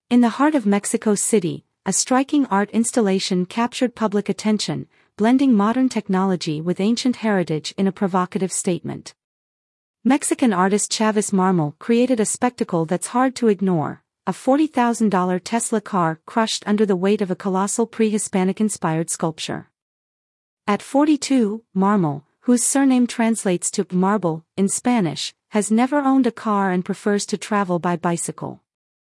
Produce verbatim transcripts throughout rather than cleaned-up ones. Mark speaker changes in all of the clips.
Speaker 1: In the heart of Mexico City, a striking art installation captured public attention, blending modern technology with ancient heritage in a provocative statement. Mexican artist Chavis Marmol created a spectacle that's hard to ignore: a forty thousand dollar Tesla car crushed under the weight of a colossal pre-Hispanic-inspired sculpture. At forty-two, Marmol, whose surname translates to marble in Spanish, has never owned a car and prefers to travel by bicycle.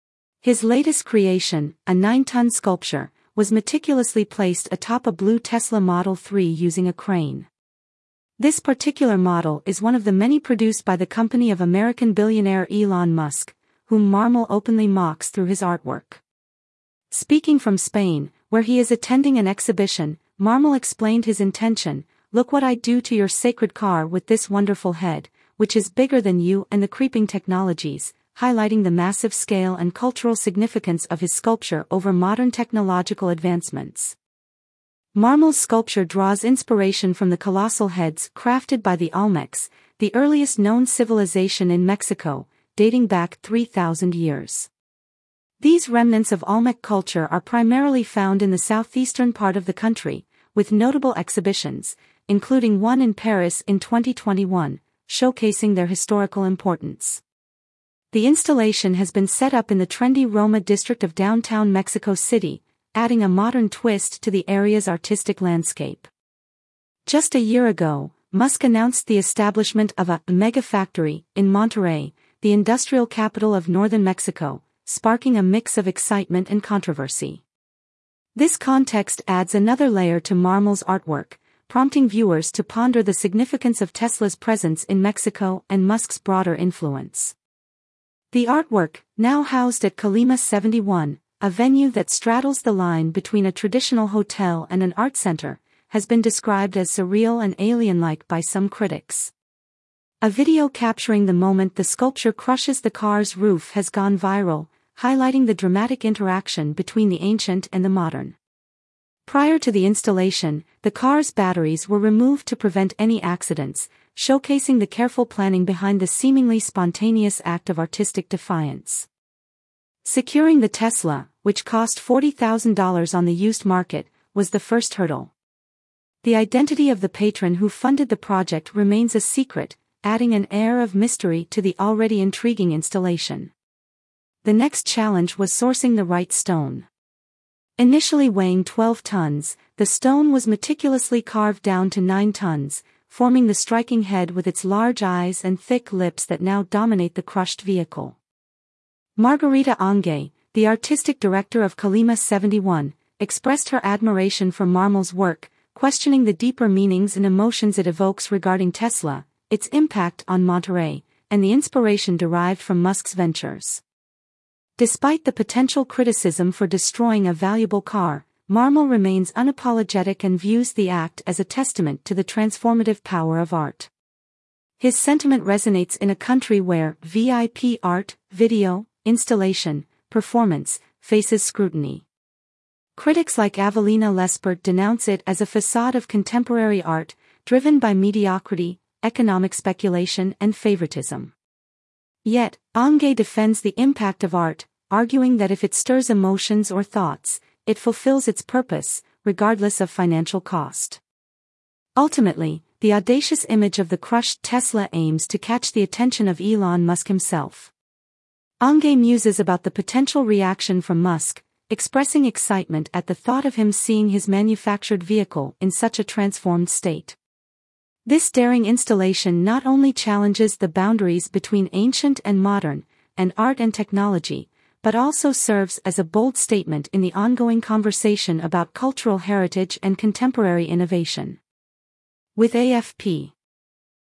Speaker 1: His latest creation, a nine-ton sculpture, was meticulously placed atop a blue Tesla Model three using a crane. This particular model is one of the many produced by the company of American billionaire Elon Musk, whom Marmol openly mocks through his artwork. Speaking from Spain, where he is attending an exhibition, Marmol explained his intention: "Look what I do to your sacred car with this wonderful head, which is bigger than you and the creeping technologies," highlighting the massive scale and cultural significance of his sculpture over modern technological advancements. Marmol's sculpture draws inspiration from the colossal heads crafted by the Olmecs, the earliest known civilization in Mexico, dating back three thousand years. These remnants of Olmec culture are primarily found in the southeastern part of the country, with notable exhibitions, including one in Paris in twenty twenty-one, showcasing their historical importance. The installation has been set up in the trendy Roma district of downtown Mexico City, adding a modern twist to the area's artistic landscape. Just a year ago, Musk announced the establishment of a mega factory in Monterrey, the industrial capital of northern Mexico, sparking a mix of excitement and controversy. This context adds another layer to Marmol's artwork, prompting viewers to ponder the significance of Tesla's presence in Mexico and Musk's broader influence. The artwork, now housed at Colima seventy-one, a venue that straddles the line between a traditional hotel and an art center, has been described as surreal and alien-like by some critics. A video capturing the moment the sculpture crushes the car's roof has gone viral, highlighting the dramatic interaction between the ancient and the modern. Prior to the installation, the car's batteries were removed to prevent any accidents, showcasing the careful planning behind the seemingly spontaneous act of artistic defiance. Securing the Tesla, which cost forty thousand dollars on the used market, was the first hurdle. The identity of the patron who funded the project remains a secret, adding an air of mystery to the already intriguing installation. The next challenge was sourcing the right stone. Initially weighing twelve tons, the stone was meticulously carved down to nine tons, forming the striking head with its large eyes and thick lips that now dominate the crushed vehicle. Margarita Angay, the artistic director of Colima seventy-one, expressed her admiration for Marmol's work, questioning the deeper meanings and emotions it evokes regarding Tesla, its impact on Monterrey, and the inspiration derived from Musk's ventures. Despite the potential criticism for destroying a valuable car, Marmol remains unapologetic and views the act as a testament to the transformative power of art. His sentiment resonates in a country where V I P art, video, installation, performance, faces scrutiny. Critics like Avelina Lespert denounce it as a facade of contemporary art, driven by mediocrity, economic speculation and favoritism. Yet, Angay defends the impact of art, arguing that if it stirs emotions or thoughts, it fulfills its purpose, regardless of financial cost. Ultimately, the audacious image of the crushed Tesla aims to catch the attention of Elon Musk himself. Angay muses about the potential reaction from Musk, expressing excitement at the thought of him seeing his manufactured vehicle in such a transformed state. This daring installation not only challenges the boundaries between ancient and modern, and art and technology, but also serves as a bold statement in the ongoing conversation about cultural heritage and contemporary innovation. With A F P